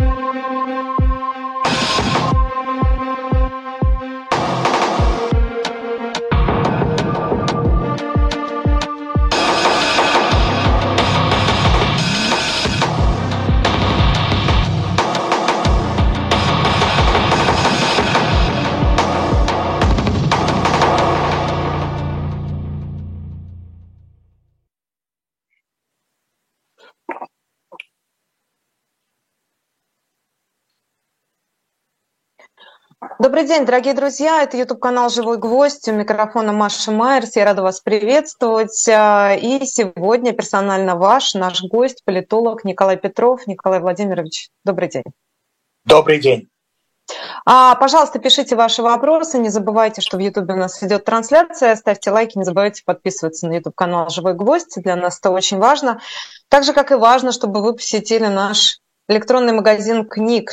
Добрый день, дорогие друзья. Это YouTube-канал «Живой гвоздь». У микрофона Маша Майерс. Я рада вас приветствовать. И сегодня персонально наш гость, политолог Николай Петров. Николай Владимирович, добрый день. Добрый день. Пожалуйста, пишите ваши вопросы. Не забывайте, что в YouTube у нас идет трансляция. Ставьте лайки, не забывайте подписываться на YouTube-канал «Живой гвоздь». Для нас это очень важно. Так же, как и важно, чтобы вы посетили наш электронный магазин книг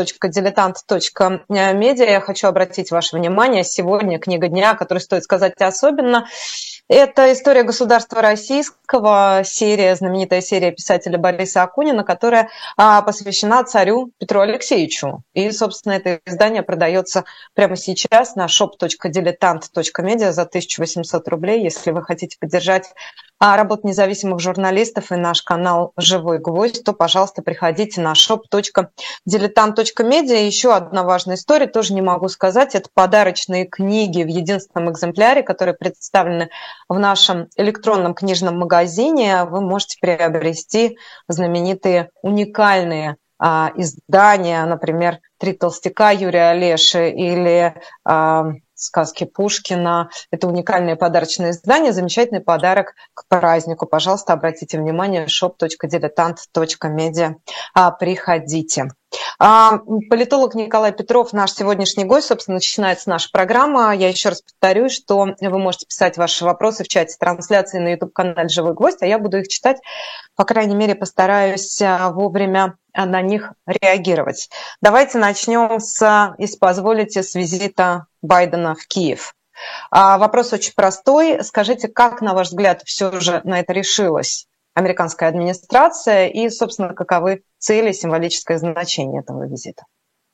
shop.diletant.media. Я хочу обратить ваше внимание. Сегодня книга дня, которую стоит сказать особенно. Это «История государства российского», знаменитая серия писателя Бориса Акунина, которая посвящена царю Петру Алексеевичу. И, собственно, это издание продается прямо сейчас на shop.diletant.media за 1800 рублей. Если вы хотите поддержать работу независимых журналистов и наш канал «Живой гвоздь», то, пожалуйста, приходите на shop.diletant.media. Еще одна важная история, тоже не могу сказать, это подарочные книги в единственном экземпляре, которые представлены в нашем электронном книжном магазине. Вы можете приобрести знаменитые уникальные издания, например, «Три толстяка» Юрия Олеши или сказки Пушкина. Это уникальные подарочные издания, замечательный подарок к празднику. Пожалуйста, обратите внимание, shop.diletant.media. Приходите. Политолог Николай Петров, наш сегодняшний гость. Собственно, начинается наша программа. Я еще раз повторюсь, что вы можете писать ваши вопросы в чате трансляции на YouTube-канале «Живой гвоздь», а я буду их читать, по крайней мере, постараюсь вовремя на них реагировать. Давайте начнем если позволите, с визита Байдена в Киев. Вопрос очень простой. Скажите, как, на ваш взгляд, все же на это решилась американская администрация и, собственно, каковы цели и символическое значение этого визита?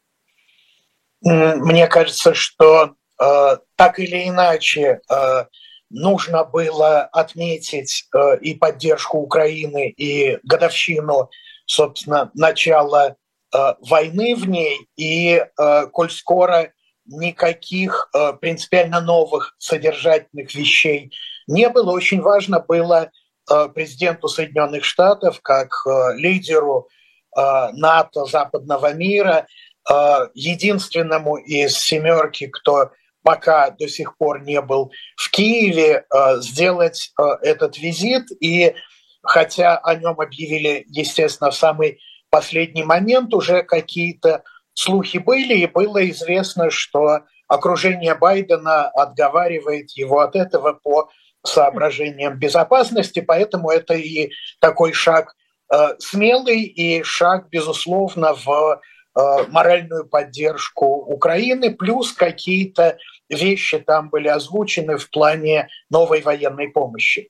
Мне кажется, что так или иначе нужно было отметить и поддержку Украины, и годовщину, собственно, начала войны в ней, и коль скоро никаких принципиально новых содержательных вещей не было, очень важно было президенту Соединенных Штатов, как лидеру НАТО, западного мира, единственному из семерки, кто пока до сих пор не был в Киеве, сделать этот визит. И хотя о нем объявили, естественно, в самый последний момент, уже какие-то слухи были, и было известно, что окружение Байдена отговаривает его от этого по соображениям безопасности, поэтому это и такой шаг смелый, и шаг, безусловно, в моральную поддержку Украины, плюс какие-то вещи там были озвучены в плане новой военной помощи.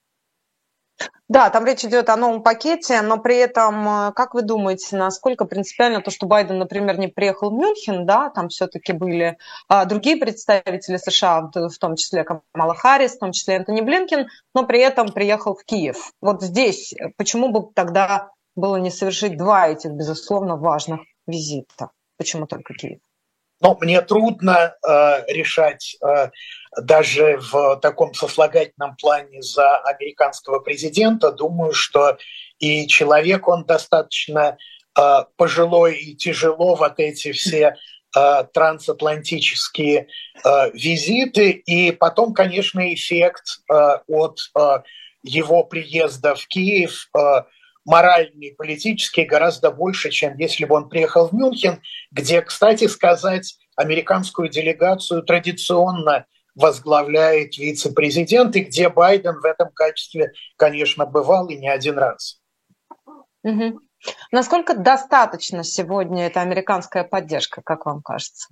Да, там речь идет о новом пакете, но при этом, как вы думаете, насколько принципиально то, что Байден, например, не приехал в Мюнхен, да, там все-таки были другие представители США, в том числе Камала Харрис, в том числе Энтони Блинкен, но при этом приехал в Киев. Вот здесь почему бы тогда было не совершить два этих, безусловно, важных визита? Почему только Киев? Но мне трудно решать даже в таком сослагательном плане за американского президента. Думаю, что и человек, он достаточно пожилой и тяжело вот эти все трансатлантические визиты. И потом, конечно, эффект от его приезда в Киев моральный, политический гораздо больше, чем если бы он приехал в Мюнхен, где, кстати сказать, американскую делегацию традиционно возглавляет вице-президент, и где Байден в этом качестве, конечно, бывал и не один раз. Угу. Насколько достаточно сегодня эта американская поддержка, как вам кажется?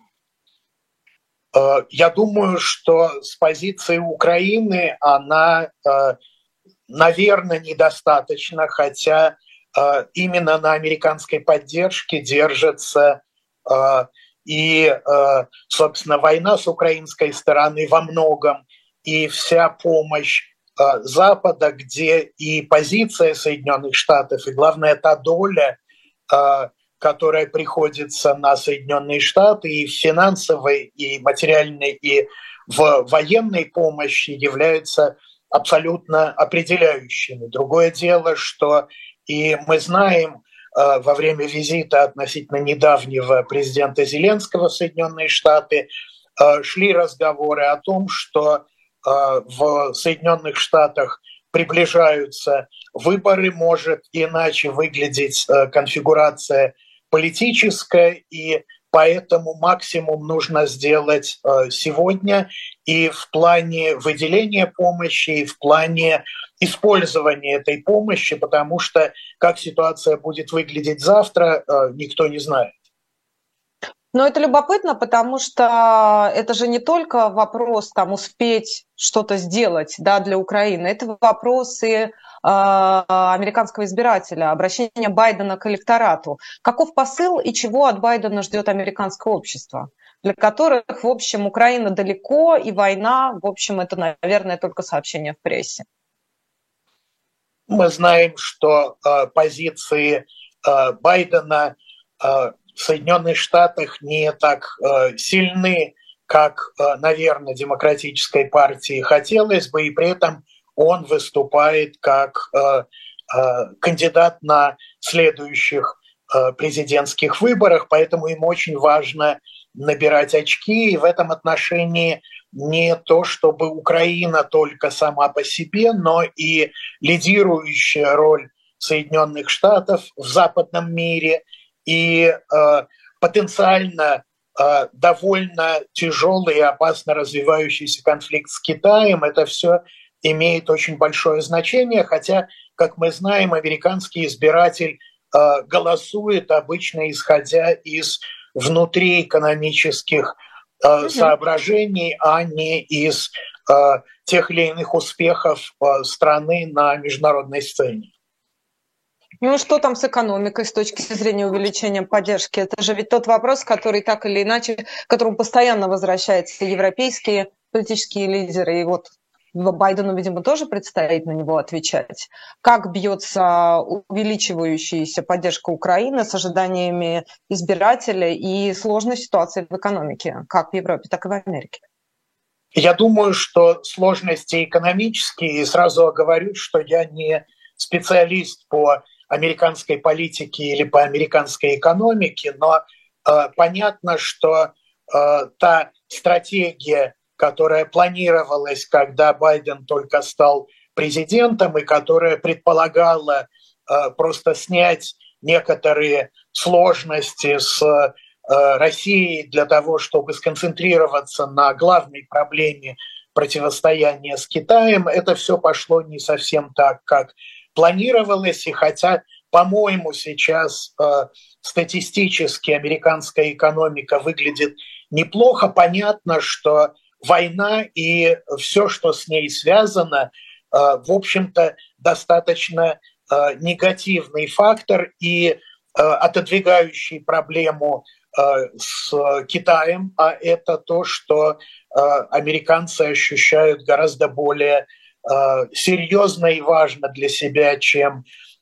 Я думаю, что с позиции Украины она, наверное, недостаточно, хотя именно на американской поддержке держится и, собственно, война с украинской стороны во многом, и вся помощь Запада, где и позиция Соединенных Штатов, и, главное, та доля, которая приходится на Соединенные Штаты и в финансовой, и материальной, и в военной помощи, являются абсолютно определяющими. Другое дело, что и мы знаем во время визита относительно недавнего президента Зеленского в Соединенные Штаты шли разговоры о том, что в Соединенных Штатах приближаются выборы, может иначе выглядеть конфигурация политическая, и поэтому максимум нужно сделать сегодня и в плане выделения помощи, и в плане использования этой помощи, потому что как ситуация будет выглядеть завтра, никто не знает. Но это любопытно, потому что это же не только вопрос там, успеть что-то сделать, да, для Украины, это вопросы американского избирателя, обращение Байдена к электорату. Каков посыл и чего от Байдена ждет американское общество, для которых, в общем, Украина далеко, и война, в общем, это, наверное, только сообщение в прессе? Мы знаем, что позиции Байдена в Соединенных Штатах не так сильны, как, наверное, демократической партии хотелось бы, и при этом он выступает как кандидат на следующих президентских выборах, поэтому им очень важно набирать очки, и в этом отношении не то, чтобы Украина только сама по себе, но и лидирующая роль Соединенных Штатов в западном мире и потенциально довольно тяжелый и опасно развивающийся конфликт с Китаем. Это все имеет очень большое значение, хотя, как мы знаем, американский избиратель голосует обычно исходя из внутриэкономических соображений, а не из тех или иных успехов страны на международной сцене. Ну что там с экономикой с точки зрения увеличения поддержки? Это же ведь тот вопрос, который так или иначе, к которому постоянно возвращаются европейские политические лидеры. И вот Байдену, видимо, тоже предстоит на него отвечать. Как бьется увеличивающаяся поддержка Украины с ожиданиями избирателей и сложной ситуацией в экономике, как в Европе, так и в Америке? Я думаю, что сложности экономические, и сразу оговорюсь, что я не специалист по американской политике или по американской экономике, но понятно, что та стратегия, которая планировалась, когда Байден только стал президентом, и которая предполагала просто снять некоторые сложности с Россией для того, чтобы сконцентрироваться на главной проблеме противостояния с Китаем, это все пошло не совсем так, как планировалось, и хотя, по-моему, сейчас статистически американская экономика выглядит неплохо, понятно, что война и все, что с ней связано, в общем-то, достаточно негативный фактор и отодвигающий проблему с Китаем, а это то, что американцы ощущают гораздо более серьезно и важно для себя, чем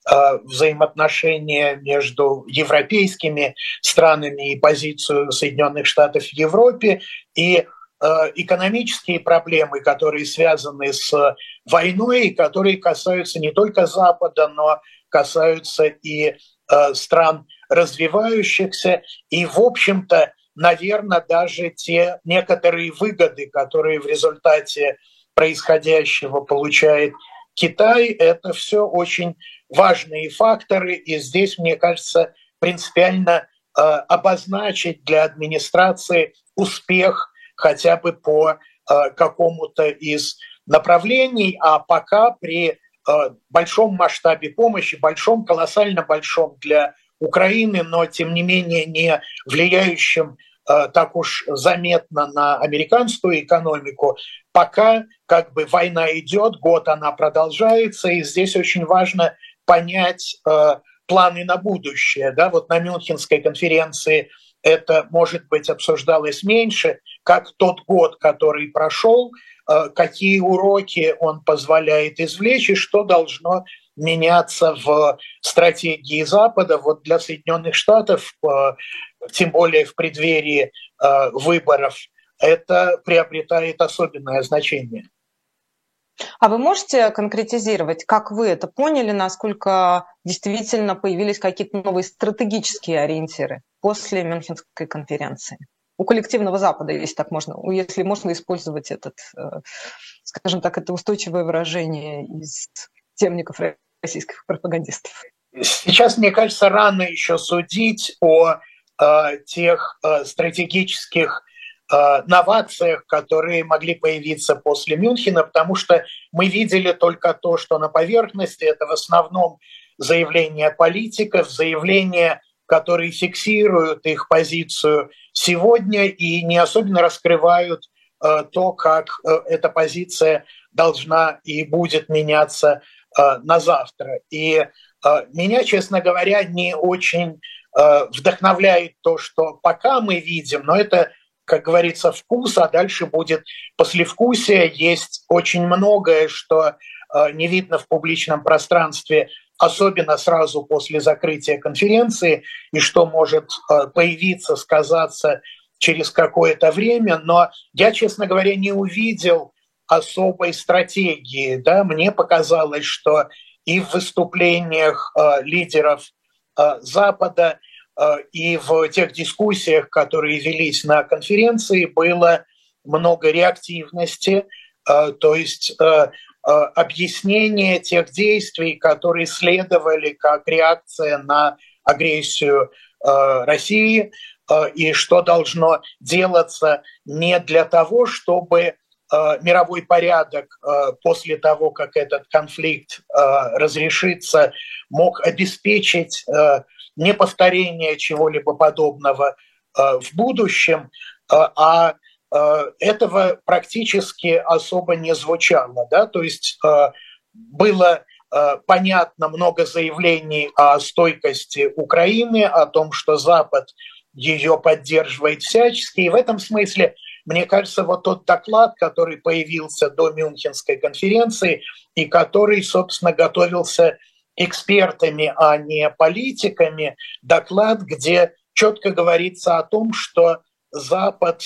взаимоотношения между европейскими странами и позицию Соединенных Штатов в Европе, и экономические проблемы, которые связаны с войной, и которые касаются не только Запада, но касаются и стран развивающихся, и, в общем-то, наверное, даже те некоторые выгоды, которые в результате происходящего получает Китай, это все очень важные факторы, и здесь, мне кажется, принципиально обозначить для администрации успех хотя бы по какому-то из направлений, а пока при большом масштабе помощи, большом, колоссально большом для Украины, но тем не менее не влияющим так уж заметно на американскую экономику, пока как бы война идет, год она продолжается, и здесь очень важно понять, планы на будущее. Да? Вот на Мюнхенской конференции это, может быть, обсуждалось меньше, как тот год, который прошел, какие уроки он позволяет извлечь и что должно меняться в стратегии Запада. Вот для Соединенных Штатов, тем более в преддверии выборов, это приобретает особенное значение. А вы можете конкретизировать, как вы это поняли, насколько действительно появились какие-то новые стратегические ориентиры после Мюнхенской конференции? У коллективного Запада, если так можно, если можно использовать этот, скажем так, это устойчивое выражение из темников российских пропагандистов. Сейчас, мне кажется, рано еще судить о тех стратегических новациях, которые могли появиться после Мюнхена, потому что мы видели только то, что на поверхности. Это в основном заявления политиков, заявления, которые фиксируют их позицию сегодня и не особенно раскрывают то, как эта позиция должна и будет меняться на завтра. И меня, честно говоря, не очень вдохновляет то, что пока мы видим, но это, как говорится, вкус, а дальше будет послевкусие. Есть очень многое, что не видно в публичном пространстве, особенно сразу после закрытия конференции, и что может появиться, сказаться через какое-то время. Но я, честно говоря, не увидел особой стратегии. Да? Мне показалось, что и в выступлениях лидеров Запада, и в тех дискуссиях, которые велись на конференции, было много реактивности, то есть объяснение тех действий, которые следовали как реакция на агрессию России, и что должно делаться не для того, чтобы мировой порядок после того, как этот конфликт разрешится, мог обеспечить неповторение чего-либо подобного в будущем, а этого практически особо не звучало. Да? То есть было понятно много заявлений о стойкости Украины, о том, что Запад ее поддерживает всячески. И в этом смысле, мне кажется, вот тот доклад, который появился до Мюнхенской конференции и который, собственно, готовился экспертами, а не политиками, доклад, где четко говорится о том, что Запад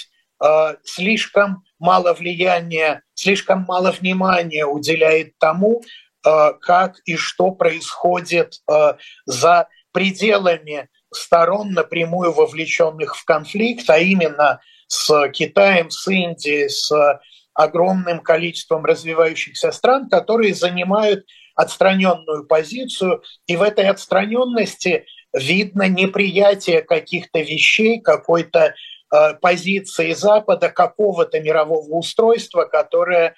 слишком мало влияния, слишком мало внимания уделяет тому, как и что происходит за пределами сторон, напрямую вовлеченных в конфликт, а именно с Китаем, с Индией, с огромным количеством развивающихся стран, которые занимают отстраненную позицию, и в этой отстраненности видно неприятие каких-то вещей, какой-то позиции Запада, какого-то мирового устройства, которое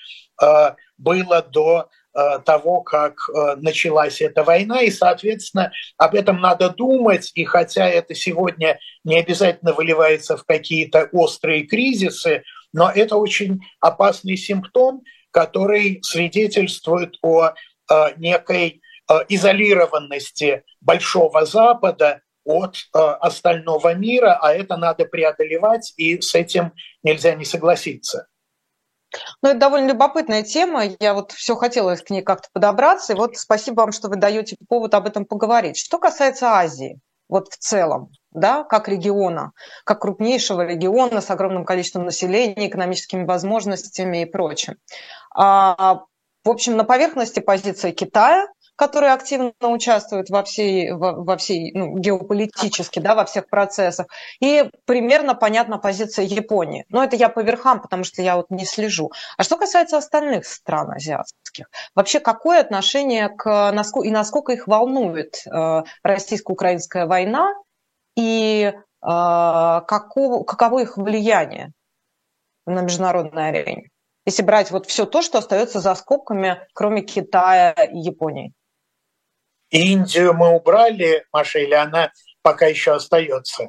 было до того, как началась эта война, и, соответственно, об этом надо думать, и хотя это сегодня не обязательно выливается в какие-то острые кризисы, но это очень опасный симптом, который свидетельствует о некой изолированности Большого Запада от остального мира, а это надо преодолевать, и с этим нельзя не согласиться. Ну, это довольно любопытная тема. Я вот все хотела к ней как-то подобраться. И вот спасибо вам, что вы даете повод об этом поговорить. Что касается Азии, вот в целом, да, как региона, как крупнейшего региона с огромным количеством населения, экономическими возможностями и прочим. В общем, на поверхности позиция Китая, который активно участвует во всей геополитически, да, во всех процессах. И примерно понятна позиция Японии. Но это я по верхам, потому что я вот не слежу. А что касается остальных стран азиатских, вообще какое отношение и насколько их волнует российско-украинская война и каково их влияние на международной арене? Если брать вот все то, что остается за скобками, кроме Китая и Японии. Индию мы убрали, Маша, или она пока еще остается?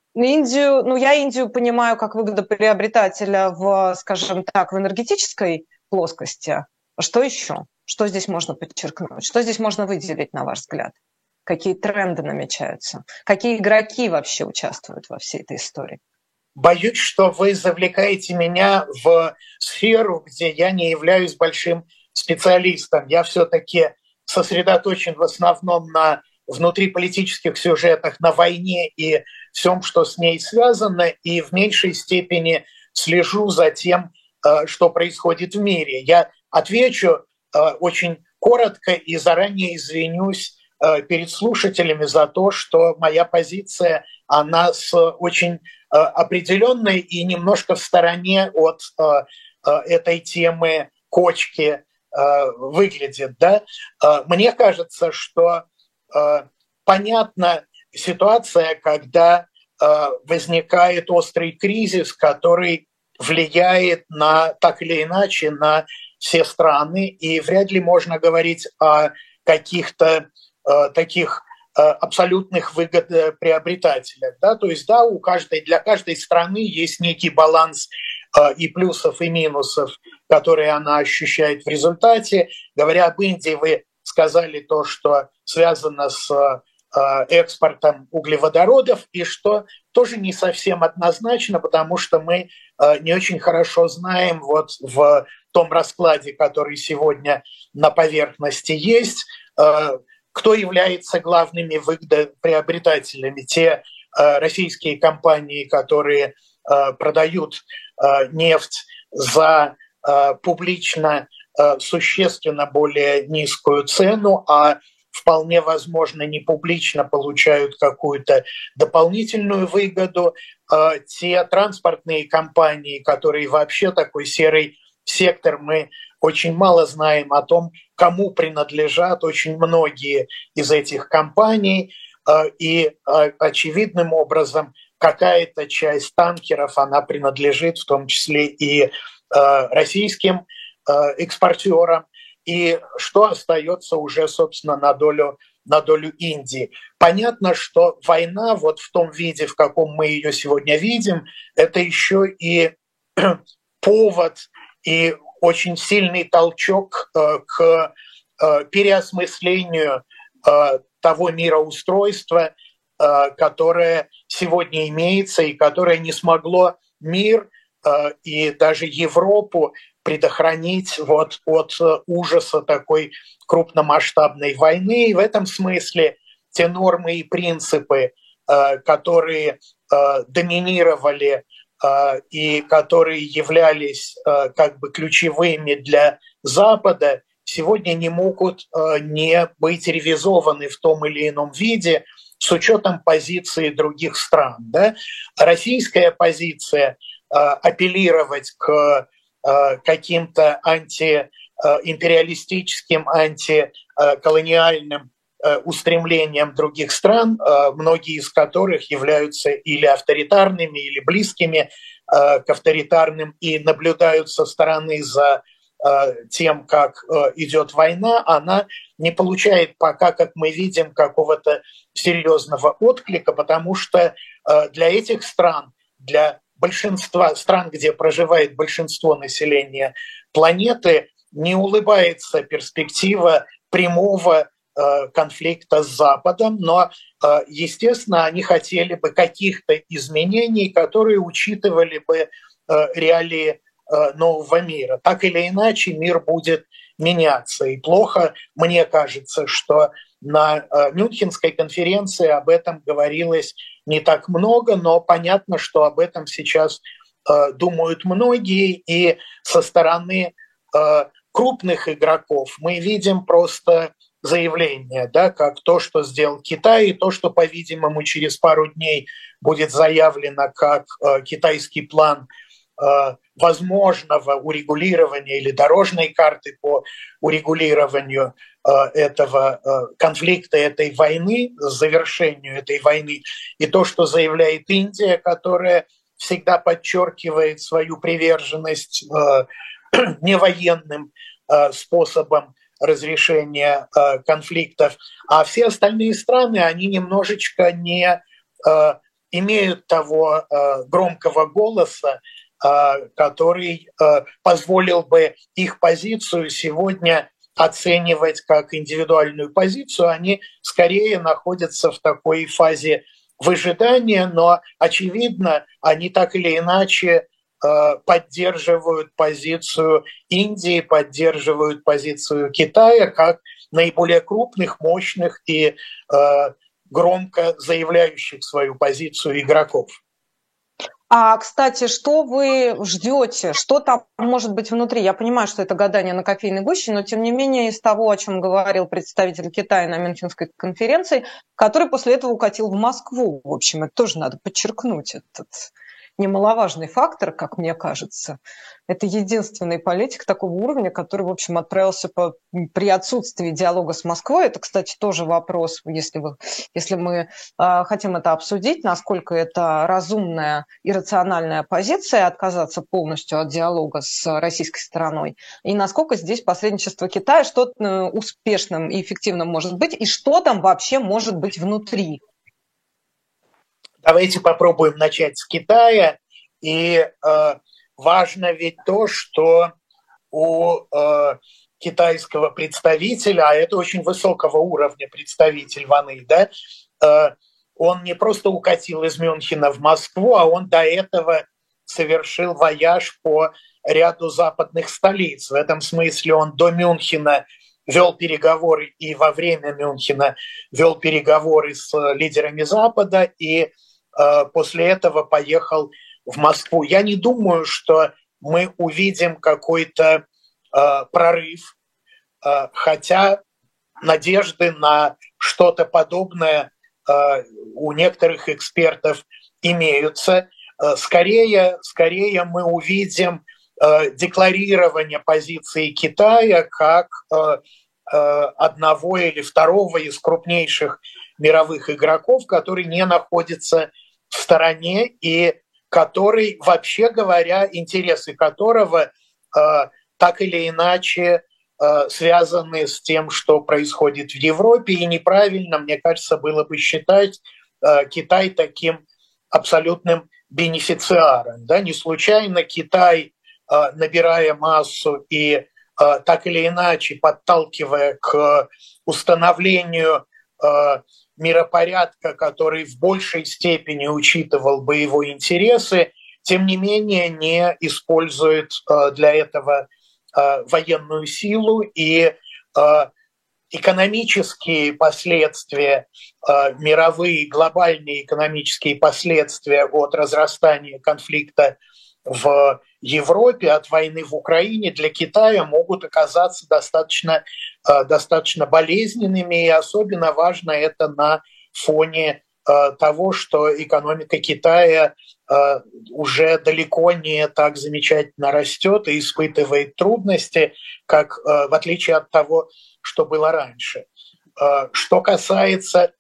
Я Индию понимаю как выгодоприобретателя скажем так, в энергетической плоскости. Что еще? Что здесь можно подчеркнуть? Что здесь можно выделить, на ваш взгляд? Какие тренды намечаются? Какие игроки вообще участвуют во всей этой истории? Боюсь, что вы завлекаете меня в сферу, где я не являюсь большим специалистом. Я все-таки сосредоточен в основном на внутриполитических сюжетах, на войне и всем, что с ней связано, и в меньшей степени слежу за тем, что происходит в мире. Я отвечу очень коротко и заранее извинюсь перед слушателями за то, что моя позиция, она с очень определенной и немножко в стороне от этой темы кочки выглядит. Да? Мне кажется, что понятна ситуация, когда возникает острый кризис, который влияет так или иначе на все страны, и вряд ли можно говорить о каких-то таких абсолютных выгодоприобретателях. Да? То есть да, для каждой страны есть некий баланс и плюсов, и минусов, которые она ощущает в результате. Говоря об Индии, вы сказали то, что связано с экспортом углеводородов, и что тоже не совсем однозначно, потому что мы не очень хорошо знаем вот в том раскладе, который сегодня на поверхности есть, кто является главными выгодоприобретателями. Те российские компании, которые продают нефть за публично существенно более низкую цену, а вполне возможно не публично получают какую-то дополнительную выгоду. Те транспортные компании, которые вообще такой серый сектор, мы очень мало знаем о том, кому принадлежат очень многие из этих компаний, и очевидным образом какая-то часть танкеров, она принадлежит в том числе и российским экспортерам, и что остается уже, собственно, на долю Индии. Понятно, что война вот в том виде, в каком мы ее сегодня видим, это еще и повод и очень сильный толчок к переосмыслению того мироустройства, которое сегодня имеется и которое не смогло мир и даже Европу предохранить вот от ужаса такой крупномасштабной войны. И в этом смысле те нормы и принципы, которые доминировали и которые являлись как бы ключевыми для Запада, сегодня не могут не быть ревизованы в том или ином виде с учетом позиции других стран. Да? Российская позиция апеллировать к каким-то антиимпериалистическим, антиколониальным устремлениям других стран, многие из которых являются или авторитарными, или близкими к авторитарным и наблюдают со стороны за тем, как идет война, она не получает пока, как мы видим, какого-то серьезного отклика, потому что для этих стран, для большинства стран, где проживает большинство населения планеты, не улыбается перспектива прямого конфликта с Западом, но, естественно, они хотели бы каких-то изменений, которые учитывали бы реалии нового мира. Так или иначе, мир будет меняться. И плохо, мне кажется, что на Мюнхенской конференции об этом говорилось не так много, но понятно, что об этом сейчас думают многие, и со стороны крупных игроков мы видим просто заявление, да, как то, что сделал Китай, и то, что, по-видимому, через пару дней будет заявлено как китайский план возможного урегулирования или дорожной карты по урегулированию этого конфликта, этой войны, завершению этой войны, и то, что заявляет Индия, которая всегда подчеркивает свою приверженность невоенным способам разрешения конфликтов, а все остальные страны, они немножечко не имеют того громкого голоса, который позволил бы их позицию сегодня оценивать как индивидуальную позицию, они скорее находятся в такой фазе выжидания, но, очевидно, они так или иначе поддерживают позицию Индии, поддерживают позицию Китая как наиболее крупных, мощных и громко заявляющих свою позицию игроков. А, кстати, что вы ждете? Что там может быть внутри? Я понимаю, что это гадание на кофейной гуще, но тем не менее из того, о чем говорил представитель Китая на Мюнхенской конференции, который после этого укатил в Москву. В общем, это тоже надо подчеркнуть. Этот немаловажный фактор, как мне кажется. Это единственный политик такого уровня, который, в общем, отправился при отсутствии диалога с Москвой. Это, кстати, тоже вопрос, если мы хотим это обсудить, насколько это разумная и рациональная позиция отказаться полностью от диалога с российской стороной, и насколько здесь посредничество Китая что-то успешным и эффективным может быть, и что там вообще может быть внутри. Давайте попробуем начать с Китая. И важно ведь то, что у китайского представителя, а это очень высокого уровня представитель Ван И, да, он не просто укатил из Мюнхена в Москву, а он до этого совершил вояж по ряду западных столиц. В этом смысле он до Мюнхена вел переговоры и во время Мюнхена вел переговоры с лидерами Запада, и после этого поехал в Москву. Я не думаю, что мы увидим какой-то прорыв, хотя надежды на что-то подобное у некоторых экспертов имеются. Скорее мы увидим декларирование позиции Китая как одного или второго из крупнейших мировых игроков, который не находится в стороне и который, вообще говоря, интересы которого так или иначе связаны с тем, что происходит в Европе. И неправильно, мне кажется, было бы считать Китай таким абсолютным бенефициаром. Да? Не случайно Китай, набирая массу и так или иначе подталкивая к установлению миропорядка, который в большей степени учитывал бы его интересы, тем не менее не использует для этого военную силу, и экономические последствия, мировые глобальные экономические последствия от разрастания конфликта в Европе, от войны в Украине для Китая могут оказаться достаточно болезненными, и особенно важно это на фоне того, что экономика Китая уже далеко не так замечательно растет и испытывает трудности, как в отличие от того, что было раньше. Что касается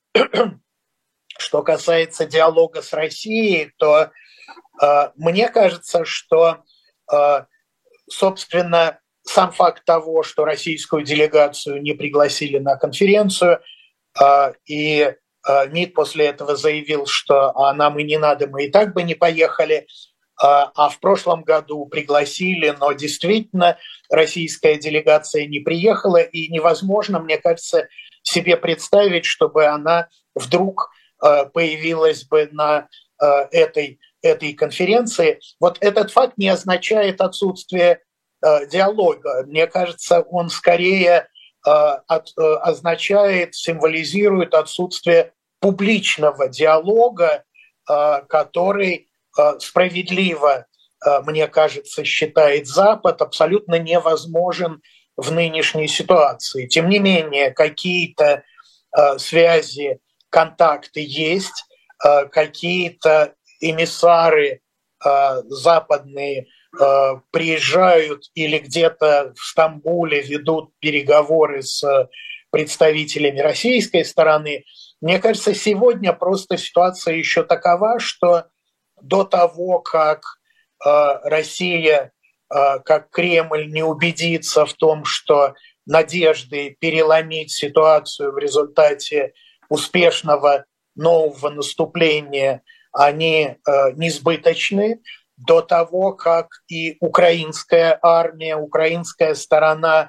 диалога с Россией, то мне кажется, что, собственно, сам факт того, что российскую делегацию не пригласили на конференцию, и МИД после этого заявил, что нам и не надо, мы и так бы не поехали, а в прошлом году пригласили, но действительно российская делегация не приехала, и невозможно, мне кажется, себе представить, чтобы она вдруг появилась бы на этой конференции. Вот этот факт не означает отсутствие диалога. Мне кажется, он скорее означает, символизирует отсутствие публичного диалога, который справедливо, мне кажется, считает Запад, абсолютно невозможен в нынешней ситуации. Тем не менее, какие-то связи, контакты есть, какие-то эмиссары западные приезжают или где-то в Стамбуле ведут переговоры с представителями российской стороны. Мне кажется, сегодня просто ситуация еще такова, что до того, как Россия, как Кремль не убедится в том, что надежды переломить ситуацию в результате успешного нового наступления, они несбыточны, до того, как и украинская армия, украинская сторона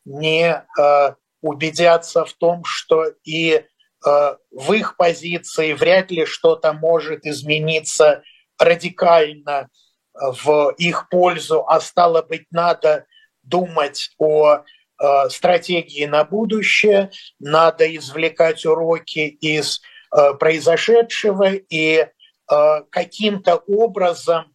не убедятся в том, что и в их позиции вряд ли что-то может измениться радикально в их пользу, а стало быть, надо думать о стратегии на будущее, надо извлекать уроки из произошедшего и каким-то образом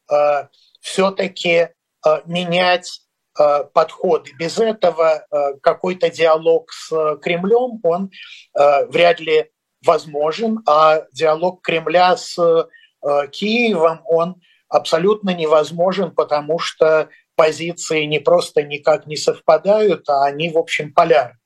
все-таки менять подходы. Без этого какой-то диалог с Кремлем, он вряд ли возможен, а диалог Кремля с Киевом, он абсолютно невозможен, потому что позиции не просто никак не совпадают, а они, в общем, полярны.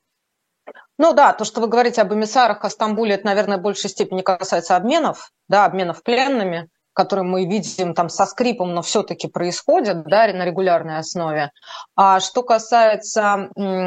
Ну да, то, что вы говорите об эмиссарах, о Стамбуле, это, наверное, в большей степени касается обменов, да, обменов пленными, которые мы видим там со скрипом, но все-таки происходят, да, на регулярной основе. А что касается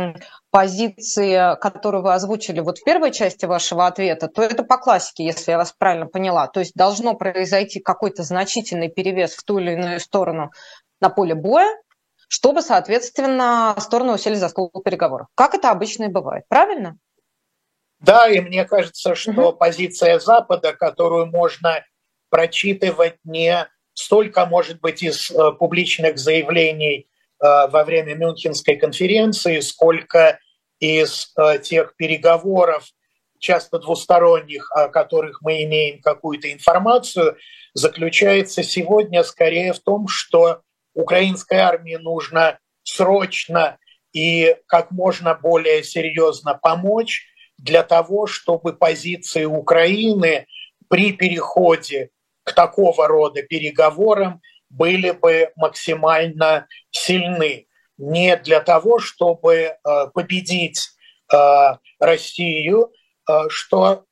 позиции, которую вы озвучили вот в первой части вашего ответа, то это по классике, если я вас правильно поняла. То есть должно произойти какой-то значительный перевес в ту или иную сторону на поле боя, чтобы, соответственно, стороны уселись за стол переговоров. Как это обычно и бывает, правильно? Да, и мне кажется, что позиция Запада, которую можно прочитывать не столько, может быть, из публичных заявлений во время Мюнхенской конференции, сколько из тех переговоров, часто двусторонних, о которых мы имеем какую-то информацию, заключается сегодня скорее в том, что украинской армии нужно срочно и как можно более серьезно помочь для того, чтобы позиции Украины при переходе к такого рода переговорам были бы максимально сильны. Не для того, чтобы победить Россию, что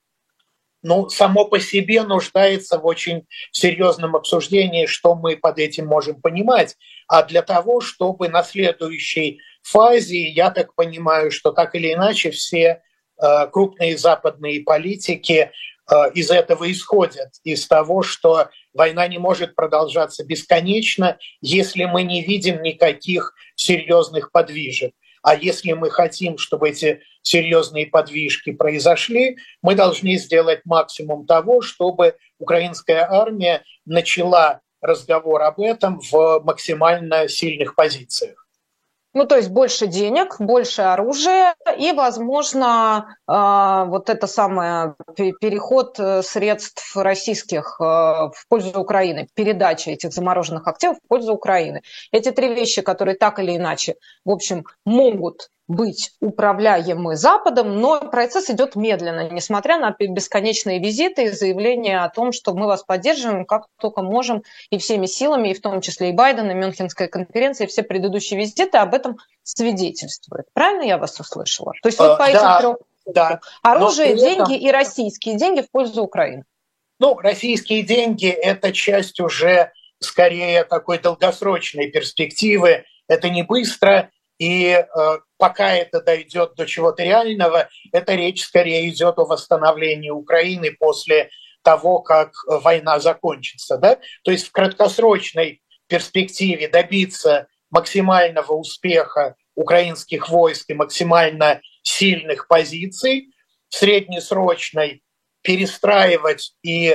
само по себе нуждается в очень серьезном обсуждении, что мы под этим можем понимать, а для того, чтобы на следующей фазе, я так понимаю, что так или иначе все крупные западные политики из этого исходят, из того, что война не может продолжаться бесконечно, если мы не видим никаких серьезных подвижек. А если мы хотим, чтобы эти серьезные подвижки произошли, мы должны сделать максимум того, чтобы украинская армия начала разговор об этом в максимально сильных позициях. Ну, то есть больше денег, больше оружия и, возможно, вот это самое переход средств российских в пользу Украины, передача этих замороженных активов в пользу Украины. Эти три вещи, которые так или иначе, в общем, могут быть управляемы Западом, но процесс идет медленно, несмотря на бесконечные визиты и заявления о том, что мы вас поддерживаем как только можем и всеми силами, и в том числе и Байден, и Мюнхенская конференция, и все предыдущие визиты об этом свидетельствуют. Правильно я вас услышала? То есть вот по этим трем оружие, деньги и российские деньги в пользу Украины. Российские деньги – это часть уже скорее такой долгосрочной перспективы. Это не быстро. И пока это дойдет до чего-то реального, эта речь скорее идет о восстановлении Украины после того, как война закончится. Да? То есть в краткосрочной перспективе добиться максимального успеха украинских войск и максимально сильных позиций, в среднесрочной перестраивать и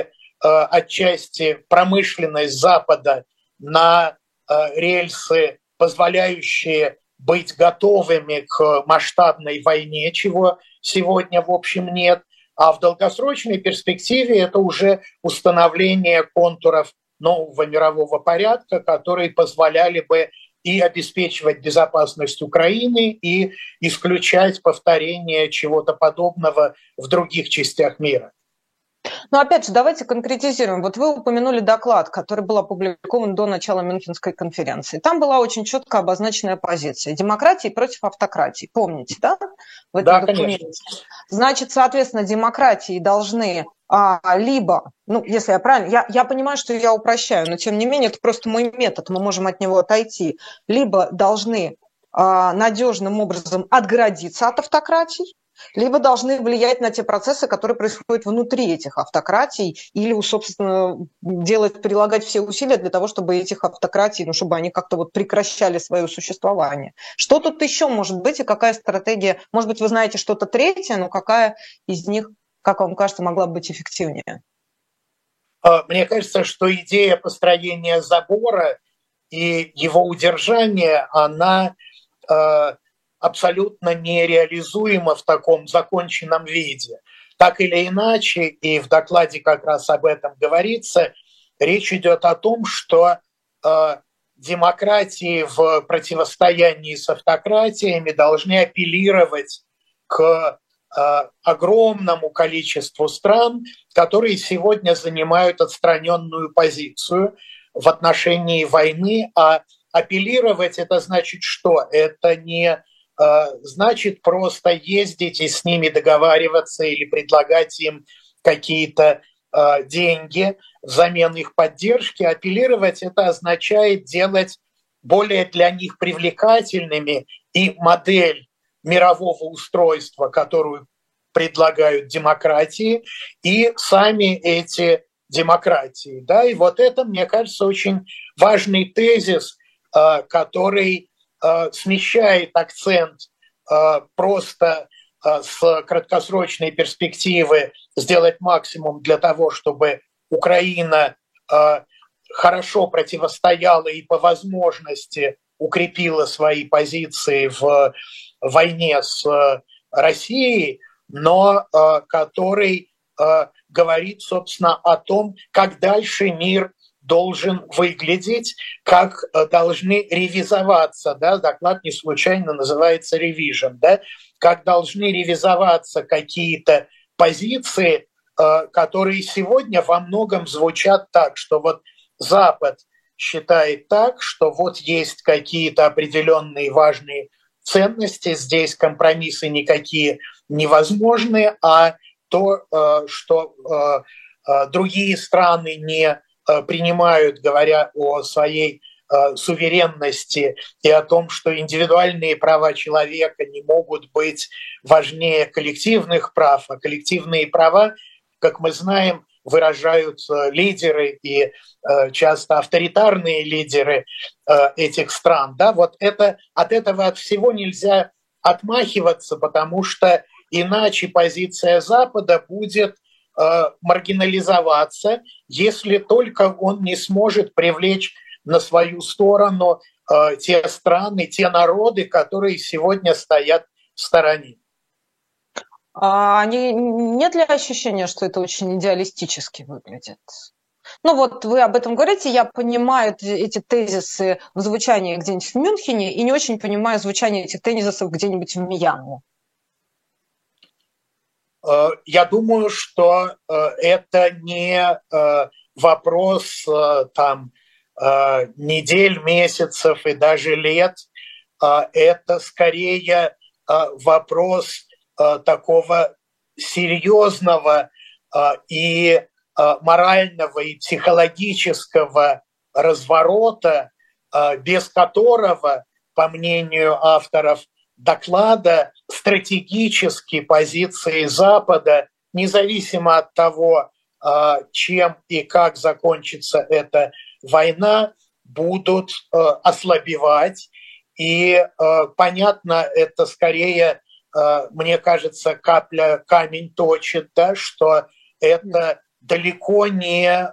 отчасти промышленность Запада на рельсы, позволяющие быть готовыми к масштабной войне, чего сегодня, в общем, нет. А в долгосрочной перспективе это уже установление контуров нового мирового порядка, которые позволяли бы и обеспечивать безопасность Украины, и исключать повторение чего-то подобного в других частях мира. Но опять же, давайте конкретизируем. Вот вы упомянули доклад, который был опубликован до начала Мюнхенской конференции. Там была очень четко обозначенная позиция. Демократии против автократии. Помните, да? В этом документе. Конечно. Значит, соответственно, демократии должны либо, если я правильно, я понимаю, что я упрощаю, но тем не менее, это просто мой метод, мы можем от него отойти. Либо должны надежным образом отгородиться от автократий, либо должны влиять на те процессы, которые происходят внутри этих автократий, или, собственно, прилагать все усилия для того, чтобы этих автократий, чтобы они как-то вот прекращали свое существование. Что тут еще может быть и какая стратегия? Может быть, вы знаете что-то третье, но какая из них, как вам кажется, могла бы быть эффективнее? Мне кажется, что идея построения забора и его удержания, она абсолютно нереализуема в таком законченном виде. Так или иначе, и в докладе как раз об этом говорится, речь идет о том, что демократии в противостоянии с автократиями должны апеллировать к огромному количеству стран, которые сегодня занимают отстраненную позицию в отношении войны. А апеллировать это значит что? Это не значит просто ездить и с ними договариваться или предлагать им какие-то деньги взамен их поддержки. Апеллировать это означает делать более для них привлекательными и модель мирового устройства, которую предлагают демократии, и сами эти демократии. Да? И вот это, мне кажется, очень важный тезис, который смещает акцент просто с краткосрочной перспективы сделать максимум для того, чтобы Украина хорошо противостояла и по возможности укрепила свои позиции в войне с Россией, но который говорит, собственно, о том, как дальше мир должен выглядеть, как должны ревизоваться, да, доклад не случайно называется «Revision», да, как должны ревизоваться какие-то позиции, которые сегодня во многом звучат так, что вот Запад считает так, что вот есть какие-то определенные важные ценности, здесь компромиссы никакие невозможны, а то, что другие страны не принимают, говоря о своей суверенности и о том, что индивидуальные права человека не могут быть важнее коллективных прав, а коллективные права, как мы знаем, выражают лидеры и часто авторитарные лидеры этих стран. Да? Вот это, от этого от всего нельзя отмахиваться, потому что иначе позиция Запада будет маргинализоваться, если только он не сможет привлечь на свою сторону те страны, те народы, которые сегодня стоят в стороне. Нет ли ощущения, что это очень идеалистически выглядит? Ну вот вы об этом говорите, я понимаю эти тезисы в звучании где-нибудь в Мюнхене и не очень понимаю звучание этих тезисов где-нибудь в Мьянме. Я думаю, что это не вопрос там недель, месяцев и даже лет. Это скорее вопрос такого серьезного и морального и психологического разворота, без которого, по мнению авторов доклада, стратегические позиции Запада, независимо от того, чем и как закончится эта война, будут ослабевать. И понятно, это скорее, мне кажется, капля камень точит, да, что это далеко не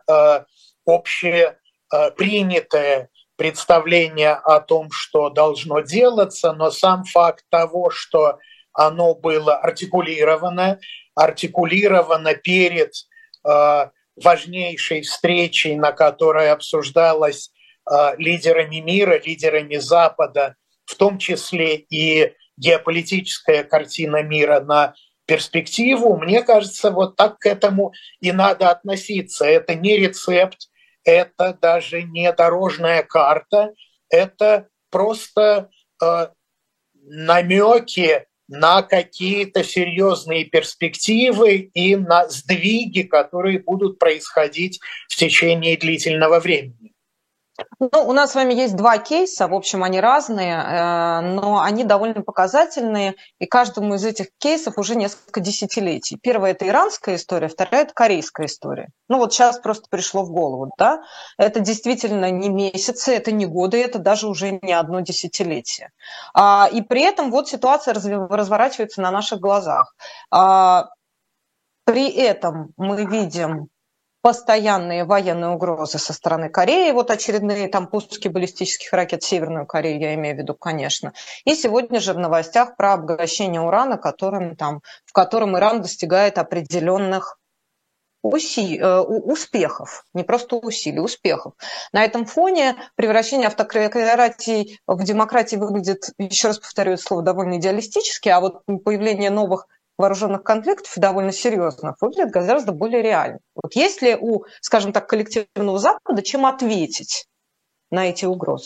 общепринятое представление о том, что должно делаться, но сам факт того, что оно было артикулировано перед важнейшей встречей, на которой обсуждалось лидерами мира, лидерами Запада, в том числе и геополитическая картина мира на перспективу, мне кажется, вот так к этому и надо относиться. Это не рецепт, это даже не дорожная карта, это просто намеки на какие-то серьезные перспективы и на сдвиги, которые будут происходить в течение длительного времени. Ну, у нас с вами есть два кейса, в общем, они разные, но они довольно показательные, и каждому из этих кейсов уже несколько десятилетий. Первая – это иранская история, вторая – это корейская история. Ну, вот сейчас просто пришло в голову, да? Это действительно не месяцы, это не годы, это даже уже не одно десятилетие. И при этом вот ситуация разворачивается на наших глазах. При этом мы видим постоянные военные угрозы со стороны Кореи, вот очередные там пуски баллистических ракет в Северную Корею, я имею в виду, конечно. И сегодня же в новостях про обогащение урана, в котором Иран достигает определенных успехов, не просто усилий, успехов. На этом фоне превращение автократии в демократии выглядит, еще раз повторю это слово, довольно идеалистически, а вот появление новых вооруженных конфликтов довольно серьезных выглядит гораздо более реально. Вот есть ли у, скажем так, коллективного Запада чем ответить на эти угрозы?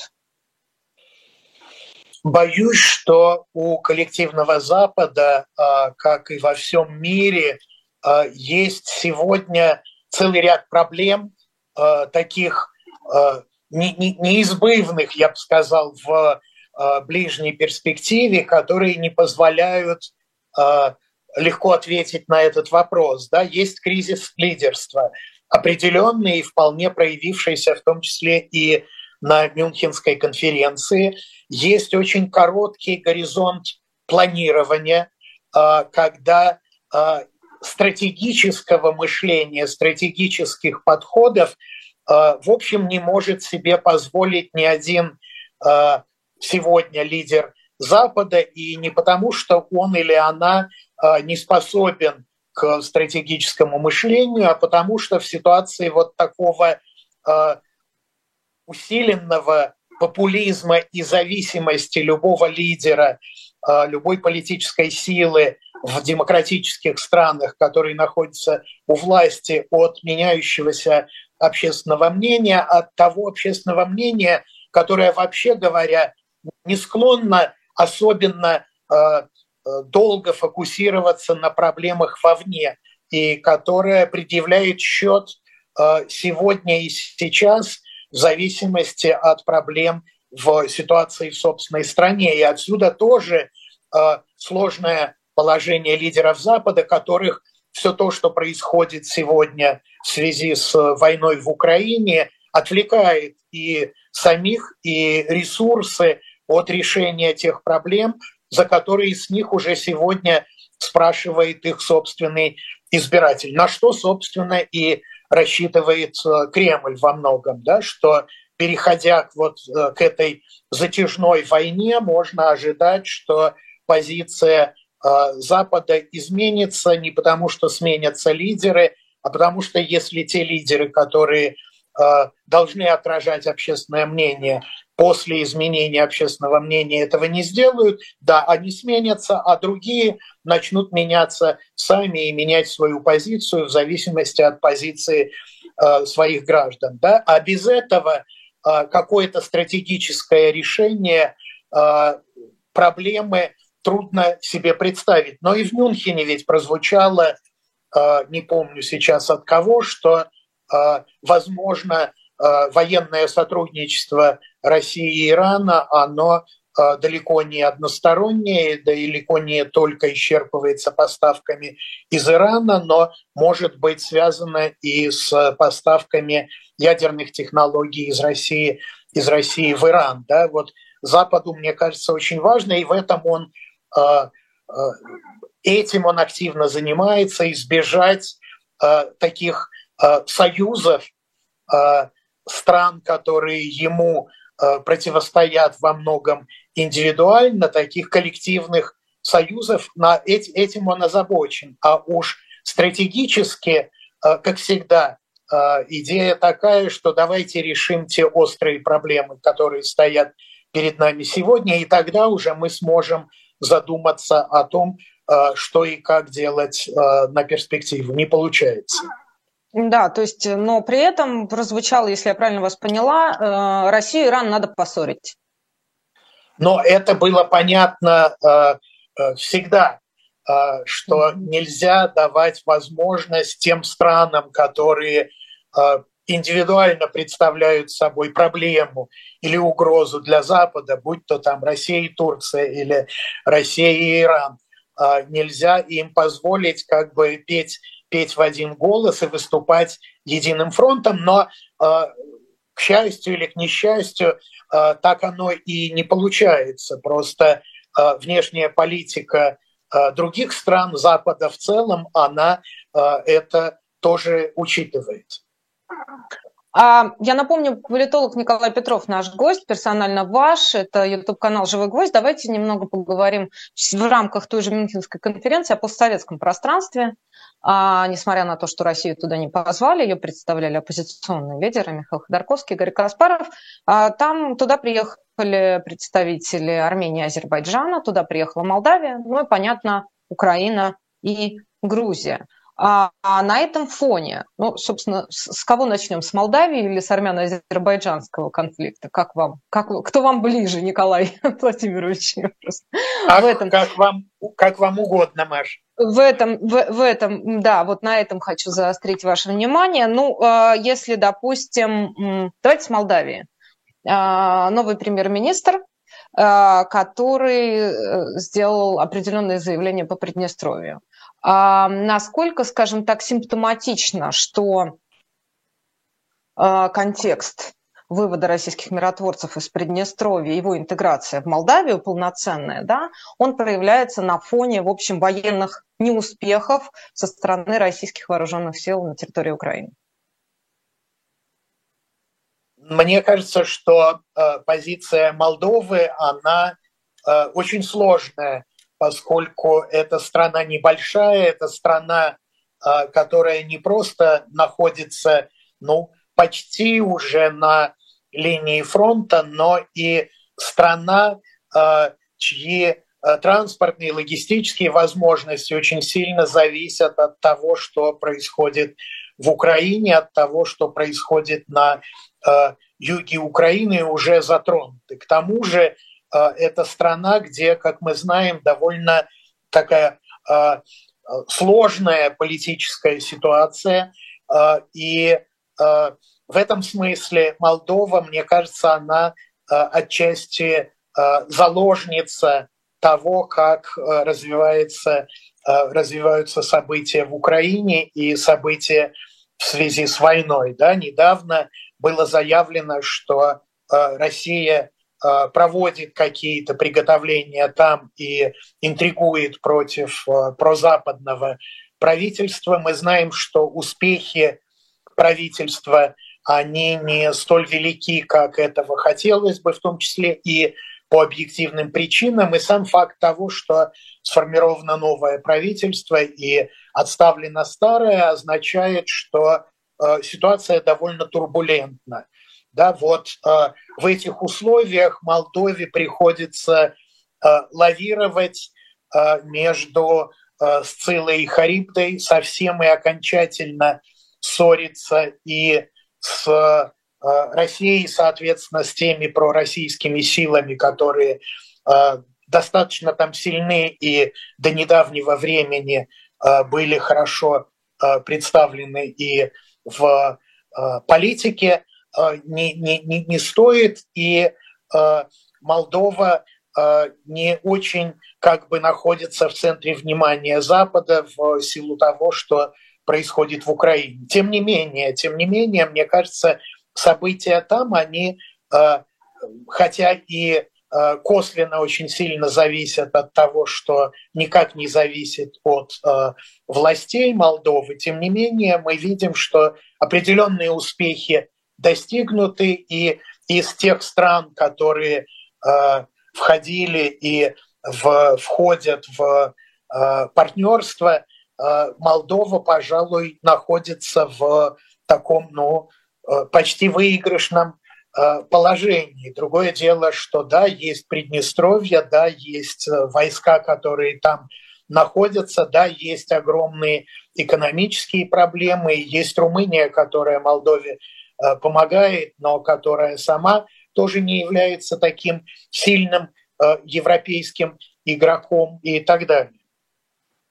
Боюсь, что у коллективного Запада, как и во всем мире, есть сегодня целый ряд проблем, таких неизбывных, я бы сказал, в ближней перспективе, которые не позволяют легко ответить на этот вопрос. Да? Есть кризис лидерства, определенный и вполне проявившийся, в том числе и на Мюнхенской конференции. Есть очень короткий горизонт планирования, когда стратегического мышления, стратегических подходов, в общем, не может себе позволить ни один сегодня лидер Запада, и не потому, что он или она не способен к стратегическому мышлению, а потому что в ситуации вот такого усиленного популизма и зависимости любого лидера, любой политической силы в демократических странах, которые находятся у власти, от меняющегося общественного мнения, от того общественного мнения, которое, вообще говоря, не склонно особенно долго фокусироваться на проблемах вовне, и которое предъявляет счет сегодня и сейчас в зависимости от проблем в ситуации в собственной стране. И отсюда тоже сложное положение лидеров Запада, которых все то, что происходит сегодня в связи с войной в Украине, отвлекает и самих, и ресурсы от решения тех проблем, за которые с них уже сегодня спрашивает их собственный избиратель. На что, собственно, и рассчитывает Кремль во многом, да, что, переходя к этой затяжной войне, можно ожидать, что позиция Запада изменится не потому, что сменятся лидеры, а потому что если те лидеры, которые должны отражать общественное мнение, после изменения общественного мнения этого не сделают, да, они сменятся, а другие начнут меняться сами и менять свою позицию в зависимости от позиции своих граждан. Да? А без этого какое-то стратегическое решение проблемы трудно себе представить. Но и в Мюнхене ведь прозвучало, не помню сейчас от кого, что возможно, военное сотрудничество России и Ирана, оно далеко не одностороннее, далеко не только исчерпывается поставками из Ирана, но может быть связано и с поставками ядерных технологий из России в Иран. Да? Вот Западу, мне кажется, очень важно, и в этом этим он активно занимается, избежать таких союзов стран, которые ему противостоят во многом индивидуально, таких коллективных союзов, этим он озабочен. А уж стратегически, как всегда, идея такая, что давайте решим те острые проблемы, которые стоят перед нами сегодня, и тогда уже мы сможем задуматься о том, что и как делать на перспективу. Не получается. Да, то есть, но при этом прозвучало, если я правильно вас поняла, Россию и Иран надо поссорить. Но это было понятно всегда, что нельзя давать возможность тем странам, которые индивидуально представляют собой проблему или угрозу для Запада, будь то там Россия и Турция или Россия и Иран. Нельзя им позволить как бы петь в один голос и выступать единым фронтом, но к счастью или к несчастью, так оно и не получается. Просто внешняя политика других стран Запада в целом, она это тоже учитывает. Я напомню, политолог Николай Петров наш гость, персонально ваш. Это YouTube-канал «Живой гвоздь». Давайте немного поговорим в рамках той же Мюнхенской конференции о постсоветском пространстве. Несмотря на то, что Россию туда не позвали, ее представляли оппозиционные лидеры Михаил Ходорковский, Гарри Каспаров. Туда приехали представители Армении и Азербайджана, туда приехала Молдавия, ну и, понятно, Украина и Грузия. На этом фоне, ну, собственно, с кого начнем? С Молдавии или с армяно-азербайджанского конфликта? Кто вам ближе, Николай Владимирович? Как вам угодно, Маш. В этом, да, вот на этом хочу заострить ваше внимание. Ну, если, допустим, давайте с Молдавии. Новый премьер-министр, который сделал определенные заявления по Приднестровью. Насколько, скажем так, симптоматично, что контекст вывода российских миротворцев из Приднестровья, его интеграция в Молдавию полноценная, да, он проявляется на фоне, в общем, военных неуспехов со стороны российских вооруженных сил на территории Украины? Мне кажется, что позиция Молдовы, она очень сложная, поскольку эта страна небольшая, это страна, которая не просто находится, ну, почти уже на линии фронта, но и страна, чьи транспортные и логистические возможности очень сильно зависят от того, что происходит в Украине, от того, что происходит на юге Украины, уже затронуты. К тому же это страна, где, как мы знаем, довольно такая сложная политическая ситуация. И в этом смысле Молдова, мне кажется, она отчасти заложница того, как развиваются события в Украине и события в связи с войной. Да? Недавно было заявлено, что Россия проводит какие-то приготовления там и интригует против прозападного правительства. Мы знаем, что успехи правительства, они не столь велики, как этого хотелось бы, в том числе и по объективным причинам. И сам факт того, что сформировано новое правительство и отставлено старое, означает, что ситуация довольно турбулентна. Да, вот в этих условиях Молдове приходится лавировать между Сциллой и Харибдой, совсем и окончательно ссориться и с Россией, соответственно, с теми пророссийскими силами, которые достаточно там сильны и до недавнего времени были хорошо представлены и в политике, не стоит, и Молдова не очень как бы находится в центре внимания Запада в силу того, что происходит в Украине. Тем не менее, мне кажется, события там, они, хотя и косвенно очень сильно зависят от того, что никак не зависит от властей Молдовы, тем не менее мы видим, что определенные успехи достигнуты, и из тех стран, которые входили и входят в партнерство, Молдова, пожалуй, находится в таком, почти выигрышном положении. Другое дело, что да, есть Приднестровье, да, есть войска, которые там находятся, да, есть огромные экономические проблемы, есть Румыния, которая Молдове помогает, но которая сама тоже не является таким сильным европейским игроком и так далее.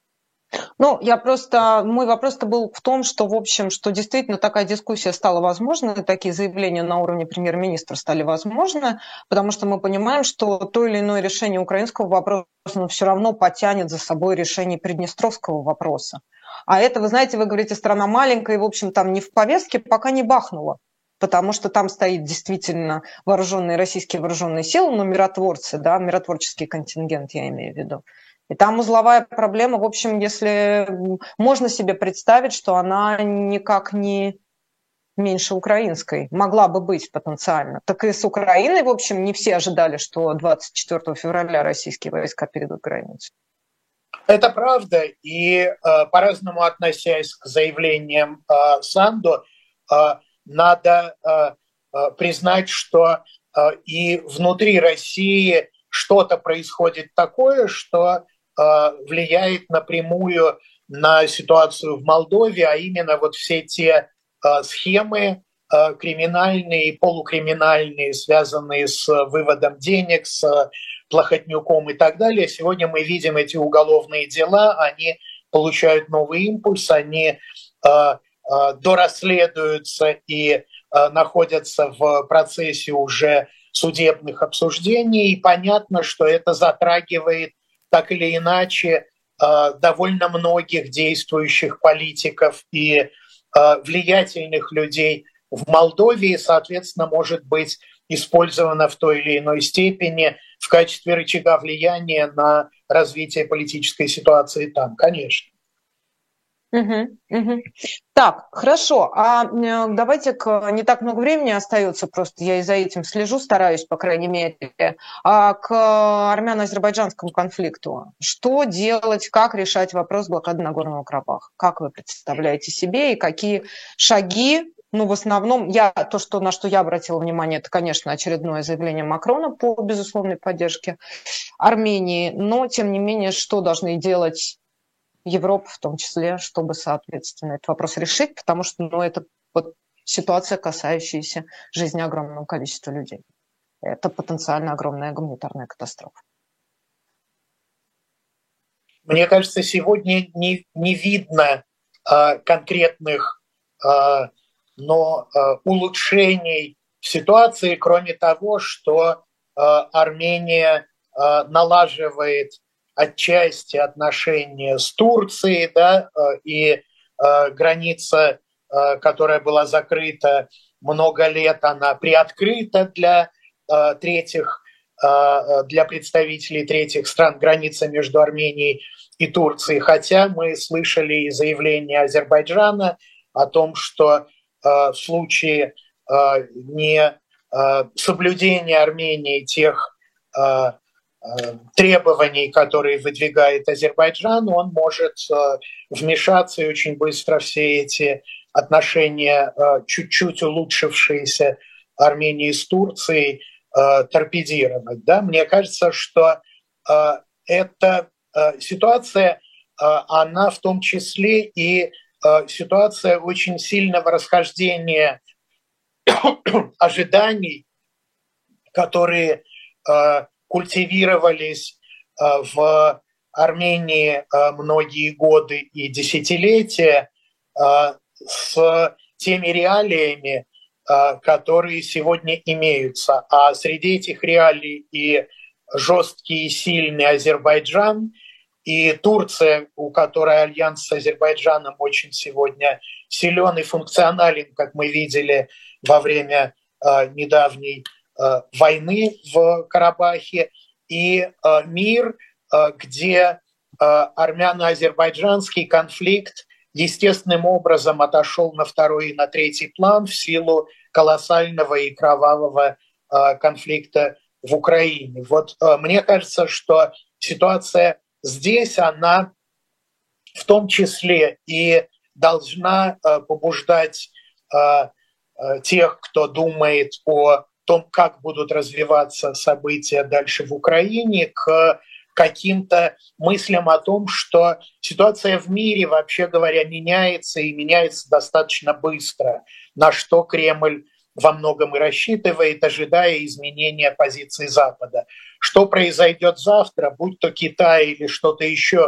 Ну, мой вопрос-то был в том, что, в общем, что действительно такая дискуссия стала возможна, такие заявления на уровне премьер-министра стали возможны, потому что мы понимаем, что то или иное решение украинского вопроса, но все равно потянет за собой решение приднестровского вопроса. А это, вы знаете, вы говорите, страна маленькая, и, в общем, там не в повестке, пока не бахнуло. Потому что там стоит действительно российские вооруженные силы, но миротворцы, да, миротворческий контингент, я имею в виду. И там узловая проблема, в общем, если можно себе представить, что она никак не меньше украинской, могла бы быть потенциально. Так и с Украиной, в общем, не все ожидали, что 24 февраля российские войска перейдут границу. Это правда, и по-разному относясь к заявлениям Санду, надо признать, что и внутри России что-то происходит такое, что влияет напрямую на ситуацию в Молдове, а именно вот все те схемы криминальные и полукриминальные, связанные с выводом денег, с Плохотнюком и так далее. Сегодня мы видим эти уголовные дела, они получают новый импульс, они дорасследуются и находятся в процессе уже судебных обсуждений. И понятно, что это затрагивает так или иначе довольно многих действующих политиков и влиятельных людей в Молдове, и, соответственно, может быть использована в той или иной степени в качестве рычага влияния на развитие политической ситуации там, конечно. Так, хорошо. Давайте не так много времени остается, просто я и за этим слежу, стараюсь, по крайней мере. К армяно-азербайджанскому конфликту. Что делать, как решать вопрос блокады Нагорного Карабаха? Как вы представляете себе и какие шаги? Ну, в основном, на что я обратила внимание, это, конечно, очередное заявление Макрона по безусловной поддержке Армении, но, тем не менее, что должны делать Европа в том числе, чтобы, соответственно, этот вопрос решить, потому что это вот ситуация, касающаяся жизни огромного количества людей. Это потенциально огромная гуманитарная катастрофа. Мне кажется, сегодня не видно конкретных улучшений в ситуации, кроме того, что Армения налаживает отчасти отношения с Турцией, да, и граница, которая была закрыта много лет, она приоткрыта для для представителей третьих стран, граница между Арменией и Турцией. Хотя мы слышали и заявление Азербайджана о том, что в случае соблюдения Армении тех требований, которые выдвигает Азербайджан, он может вмешаться и очень быстро все эти отношения, чуть-чуть улучшившиеся Армении с Турцией, торпедировать. Да? Мне кажется, что эта ситуация, она в том числе и ситуация очень сильного расхождения ожиданий, которые культивировались в Армении многие годы и десятилетия, с теми реалиями, которые сегодня имеются. А среди этих реалий и жесткий и сильный Азербайджан, и Турция, у которой альянс с Азербайджаном очень сегодня силен и функционален, как мы видели во время недавней войны в Карабахе, и мир, где армяно-азербайджанский конфликт естественным образом отошел на второй и на третий план в силу колоссального и кровавого конфликта в Украине. Вот мне кажется, что ситуация здесь, она в том числе и должна побуждать тех, кто думает о том, как будут развиваться события дальше в Украине, к каким-то мыслям о том, что ситуация в мире, вообще говоря, меняется и меняется достаточно быстро, на что Кремль во многом и рассчитывает, ожидая изменения позиции Запада. Что произойдет завтра, будь то Китай или что-то еще,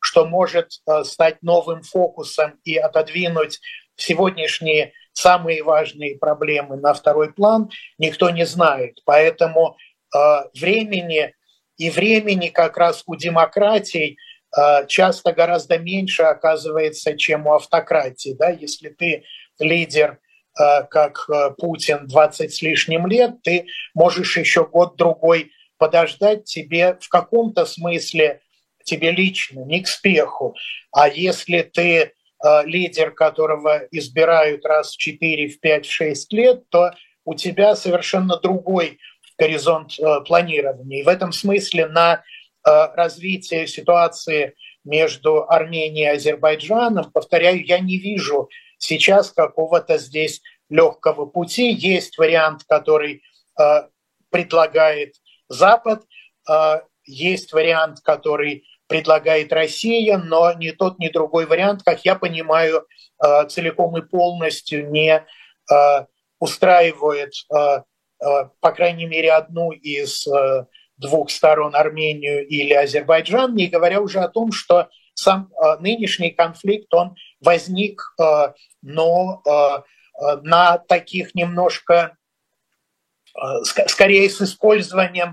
что может стать новым фокусом и отодвинуть сегодняшние самые важные проблемы на второй план, никто не знает. Поэтому времени как раз у демократий часто гораздо меньше оказывается, чем у автократии. Да? Если ты лидер, как Путин, 20 с лишним лет, ты можешь еще год-другой подождать, тебе в каком-то смысле, тебе лично, не к спеху. А если ты лидер, которого избирают раз в 4, в 5, в 6 лет, то у тебя совершенно другой горизонт планирования. И в этом смысле на развитие ситуации между Арменией и Азербайджаном, повторяю, я не вижу сейчас какого-то здесь легкого пути. Есть вариант, который предлагает Запад, есть вариант, который предлагает Россия, но ни тот, ни другой вариант, как я понимаю, целиком и полностью не устраивает, по крайней мере, одну из двух сторон, Армению или Азербайджан, не говоря уже о том, что сам нынешний конфликт, он возник, но на таких немножко, скорее с использованием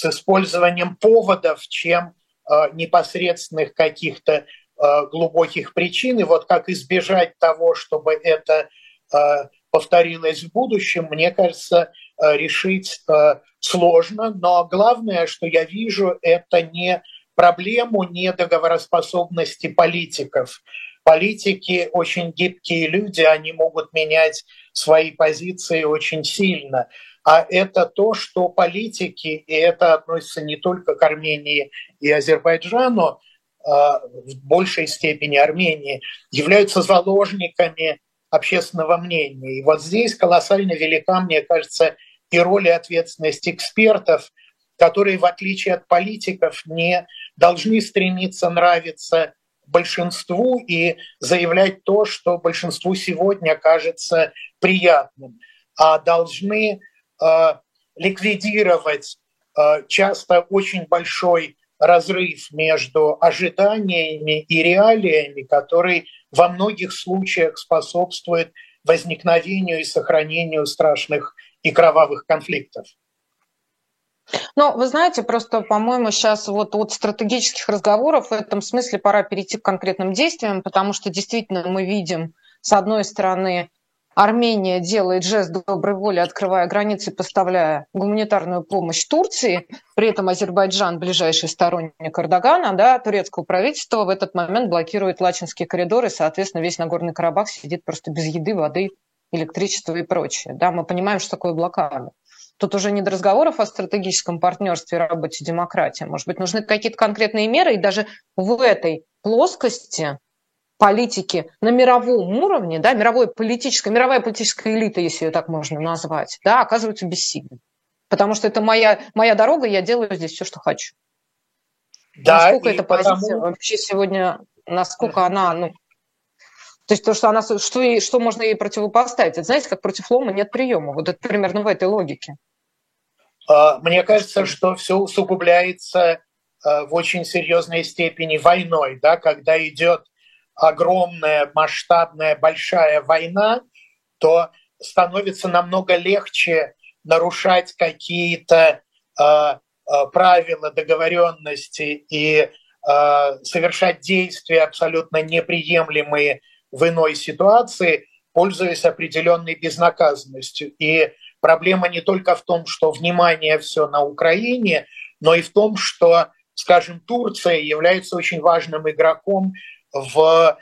поводов, чем непосредственных каких-то глубоких причин. И вот как избежать того, чтобы это повторилось в будущем, мне кажется, решить сложно. Но главное, что я вижу, это не проблему недоговороспособности политиков. Политики очень гибкие люди, они могут менять свои позиции очень сильно. А это то, что политики, и это относится не только к Армении и Азербайджану, в большей степени Армении, являются заложниками общественного мнения. И вот здесь колоссально велика, мне кажется, и роль и ответственность экспертов, которые, в отличие от политиков, не должны стремиться нравиться большинству и заявлять то, что большинству сегодня кажется приятным, а должны ликвидировать часто очень большой разрыв между ожиданиями и реалиями, который во многих случаях способствует возникновению и сохранению страшных и кровавых конфликтов. Ну, вы знаете, просто, по-моему, сейчас вот от стратегических разговоров в этом смысле пора перейти к конкретным действиям, потому что действительно мы видим, с одной стороны, Армения делает жест доброй воли, открывая границы, поставляя гуманитарную помощь Турции. При этом Азербайджан, ближайший сторонник Эрдогана, да, турецкого правительства, в этот момент блокирует Лачинские коридоры, и, соответственно, весь Нагорный Карабах сидит просто без еды, воды, электричества и прочее. Да, мы понимаем, что такое блокада. Тут уже не до разговоров о стратегическом партнерстве и работе демократии. Может быть, нужны какие-то конкретные меры, и даже в этой плоскости политики на мировом уровне, да, мировая политическая элита, если ее так можно назвать, да, оказываются бессильны. Потому что это моя дорога, я делаю здесь все, что хочу. Да, насколько эта позиция вообще сегодня, насколько она, то есть то, что она, что можно ей противопоставить? Это, знаете, как против лома нет приема. Вот это примерно в этой логике. Мне кажется, что все усугубляется в очень серьезной степени войной, да, когда идет огромная, масштабная, большая война, то становится намного легче нарушать какие-то правила, договоренности и совершать действия абсолютно неприемлемые в иной ситуации, пользуясь определенной безнаказанностью. И проблема не только в том, что внимание все на Украине, но и в том, что, скажем, Турция является очень важным игроком в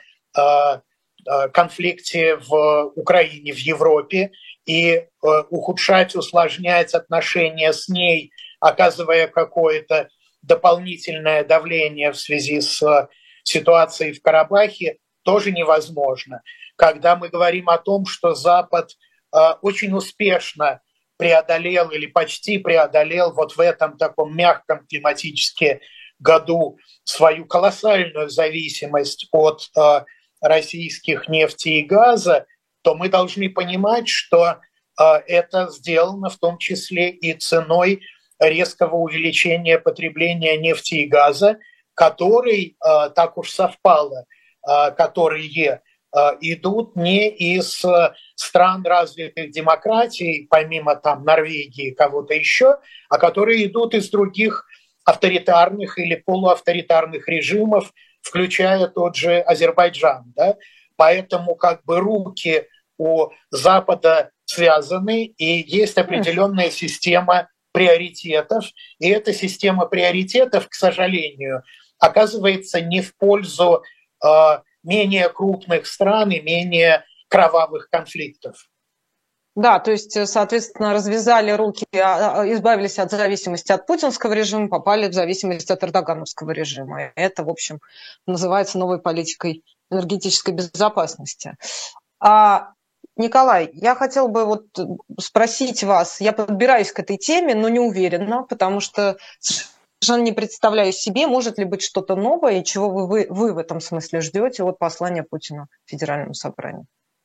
конфликте в Украине, в Европе, и ухудшать, усложнять отношения с ней, оказывая какое-то дополнительное давление в связи с ситуацией в Карабахе, тоже невозможно. Когда мы говорим о том, что Запад очень успешно преодолел или почти преодолел вот в этом таком мягком климатически году свою колоссальную зависимость от российских нефти и газа, то мы должны понимать, что это сделано в том числе и ценой резкого увеличения потребления нефти и газа, который, так уж совпало, которые идут не из стран развитых демократий, помимо там Норвегии и кого-то еще, а которые идут из других авторитарных или полуавторитарных режимов, включая тот же Азербайджан. Да? Поэтому как бы руки у Запада связаны, и есть определенная система приоритетов. И эта система приоритетов, к сожалению, оказывается не в пользу менее крупных стран и менее кровавых конфликтов. Да, то есть, соответственно, развязали руки, избавились от зависимости от путинского режима, попали в зависимость от эрдогановского режима. Это, в общем, называется новой политикой энергетической безопасности. Николай, я хотела бы вот спросить вас, я подбираюсь к этой теме, но не уверена, потому что совершенно не представляю себе, может ли быть что-то новое, и чего вы в этом смысле ждете от послания Путина Федеральному собранию.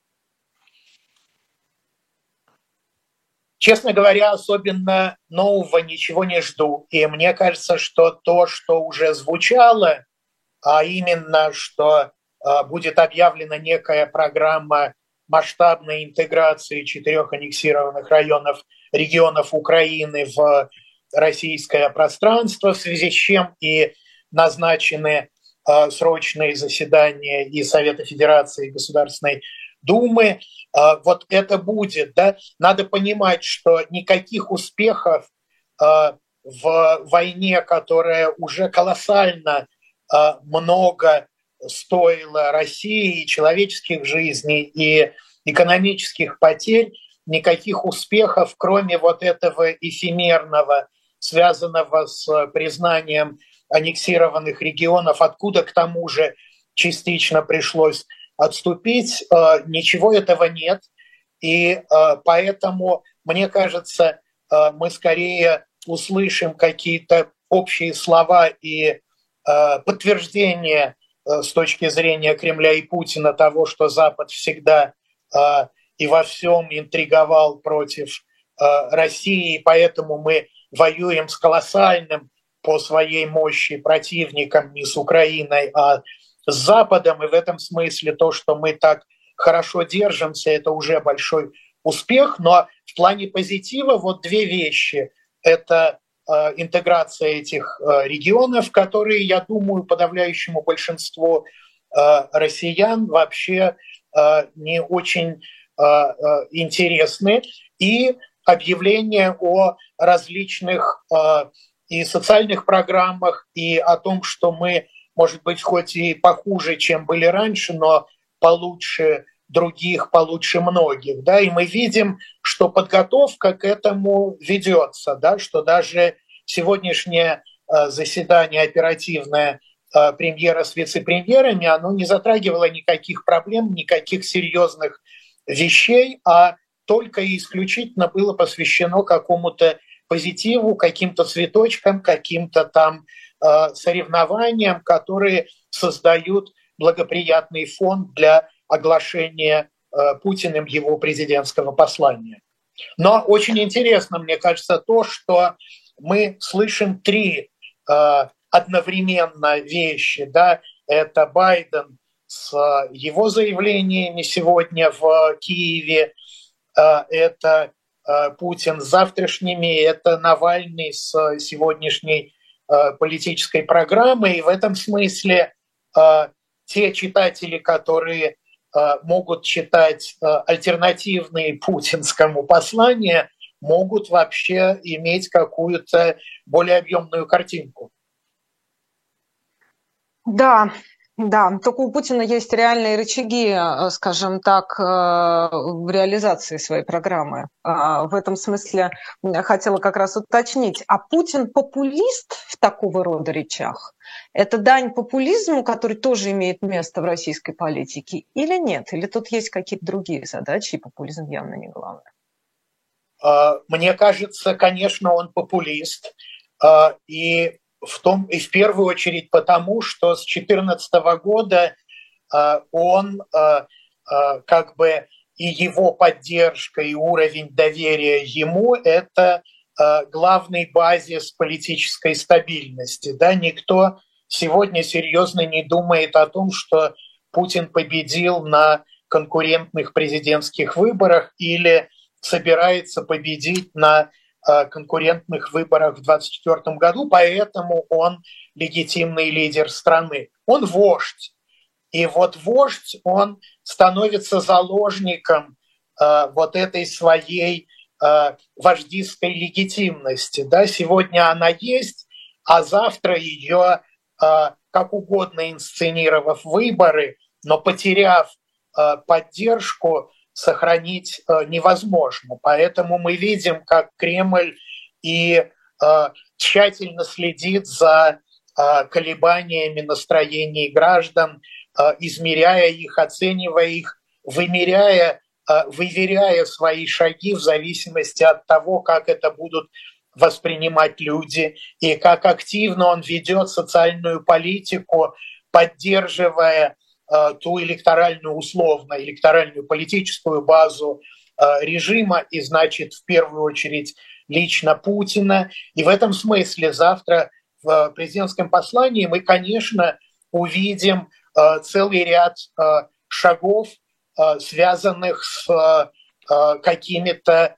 Честно говоря, особенно нового ничего не жду. И мне кажется, что то, что уже звучало, а именно, что будет объявлена некая программа масштабной интеграции 4 аннексированных регионов Украины в российское пространство, в связи с чем и назначены срочные заседания и Совета Федерации, и Государственной Думы. Вот это будет. Да? Надо понимать, что никаких успехов в войне, которая уже колоссально много стоила России и человеческих жизней, и экономических потерь, никаких успехов, кроме вот этого эфемерного, связанного с признанием аннексированных регионов, откуда к тому же частично пришлось отступить, ничего этого нет. И поэтому, мне кажется, мы скорее услышим какие-то общие слова и подтверждения с точки зрения Кремля и Путина того, что Запад всегда и во всем интриговал против России, и поэтому мы воюем с колоссальным по своей мощи противником не с Украиной, а с Западом, и в этом смысле то, что мы так хорошо держимся, это уже большой успех. Но в плане позитива вот две вещи. Это интеграция этих регионов, которые, я думаю, подавляющему большинству россиян вообще не очень интересны, и объявление о различных и социальных программах, и о том, что мы, может быть, хоть и похуже, чем были раньше, но получше других, получше многих. Да? И мы видим, что подготовка к этому ведется, да? Что даже сегодняшнее заседание оперативное премьера с вице-премьерами, оно не затрагивало никаких проблем, никаких серьезных вещей, а только и исключительно было посвящено какому-то позитиву, каким-то цветочкам, каким-то там соревнованиям, которые создают благоприятный фон для оглашения Путиным его президентского послания. Но очень интересно, мне кажется, то, что мы слышим три одновременно вещи. Да? Это Байден с его заявлениями сегодня в Киеве, это Путин с завтрашними, это Навальный с сегодняшней политической программой. И в этом смысле те читатели, которые могут читать альтернативные путинскому послания, могут вообще иметь какую-то более объемную картинку. Да, да, только у Путина есть реальные рычаги, скажем так, в реализации своей программы. В этом смысле хотела как раз уточнить, а Путин популист в такого рода речах? Это дань популизму, который тоже имеет место в российской политике, или нет? Или тут есть какие-то другие задачи, и популизм явно не главное? Мне кажется, конечно, он популист. И в первую очередь потому, что с 2014 года он как бы и его поддержка, и уровень доверия ему – это главный базис политической стабильности. Да? Никто сегодня серьезно не думает о том, что Путин победил на конкурентных президентских выборах или собирается победить на конкурентных выборах в 2024 году, поэтому он легитимный лидер страны. Он вождь. И вот вождь, он становится заложником вот этой своей вождистской легитимности. Да? Сегодня она есть, а завтра ее, как угодно инсценировав выборы, но потеряв поддержку, сохранить невозможно. Поэтому мы видим, как Кремль и тщательно следит за колебаниями настроений граждан, измеряя их, оценивая их, выверяя свои шаги в зависимости от того, как это будут воспринимать люди и как активно он ведет социальную политику, поддерживая ту электоральную политическую базу режима и, значит, в первую очередь лично Путина. И в этом смысле завтра в президентском послании мы, конечно, увидим целый ряд шагов, связанных с какими-то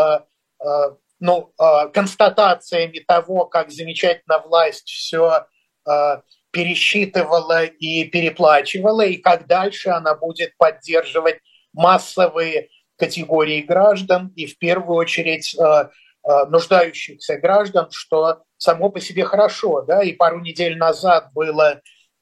констатациями того, как замечательно власть все пересчитывала и переплачивала, и как дальше она будет поддерживать массовые категории граждан и в первую очередь нуждающихся граждан, что само по себе хорошо. Да? И пару недель назад было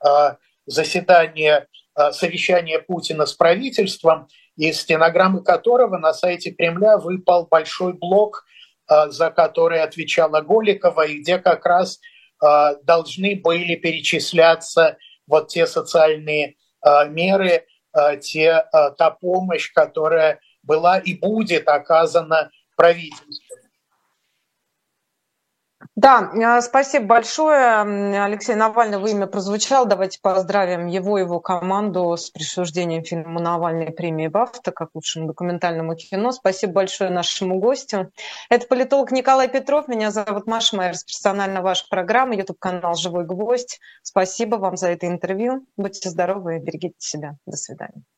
совещание Путина с правительством, из стенограммы которого на сайте Кремля выпал большой блок, за который отвечала Голикова, и где как раз должны были перечисляться вот те социальные меры, та помощь, которая была и будет оказана правительству. Да, спасибо большое. Алексей Навального имя прозвучало. Давайте поздравим его команду с присуждением фильма «Навальный» премии БАФТА как лучшему документальному кино. Спасибо большое нашему гостю. Это политолог Николай Петров. Меня зовут Маша, моя персонально ваша программа, YouTube-канал «Живой гвоздь». Спасибо вам за это интервью. Будьте здоровы и берегите себя. До свидания.